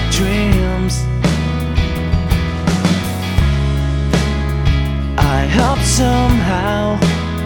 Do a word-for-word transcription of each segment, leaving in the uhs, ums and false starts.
dreams. I hope somehow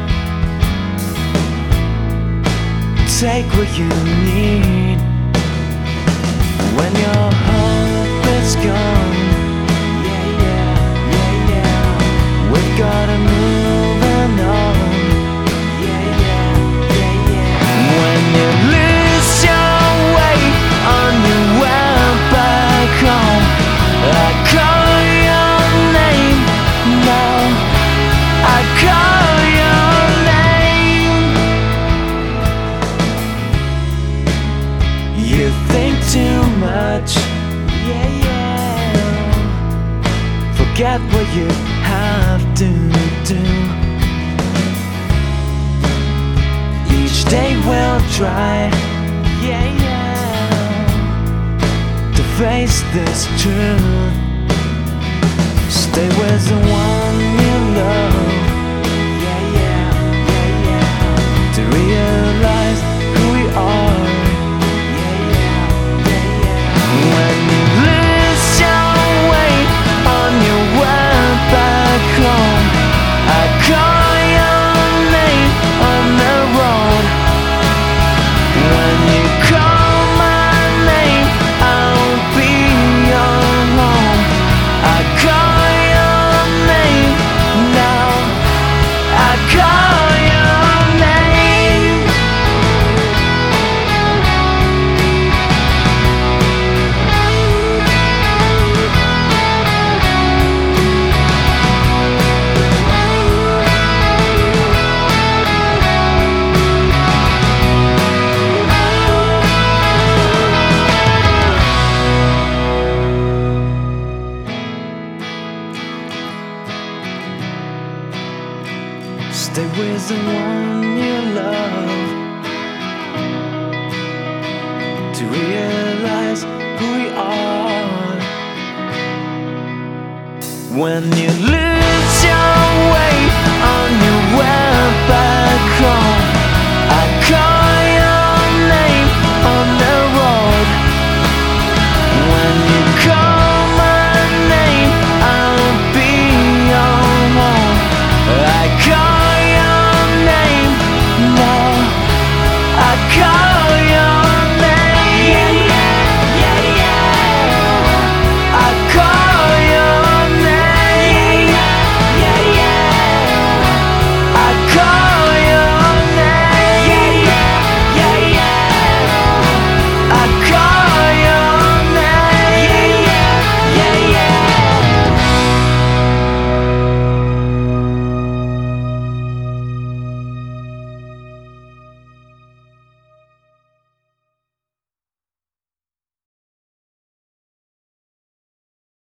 take what you need when your hope is gone. Yeah, yeah, yeah, yeah. We've gotta move on. Yeah, yeah, yeah, yeah. When you lose your way on your way back home, I call your name now. I call your name. You think too much, yeah, yeah. Forget what you have to do. Each day we'll try, yeah, yeah, to face this truth. Stay with the one you love, yeah, yeah, yeah, yeah. To realize who we are, yeah, yeah, yeah, yeah. When you lose your way on your way back home, I call your name on the road. When you call my name, I'll be your home. I call your name now. I call your name. Stay with the one you love, to realize who we are. When you lose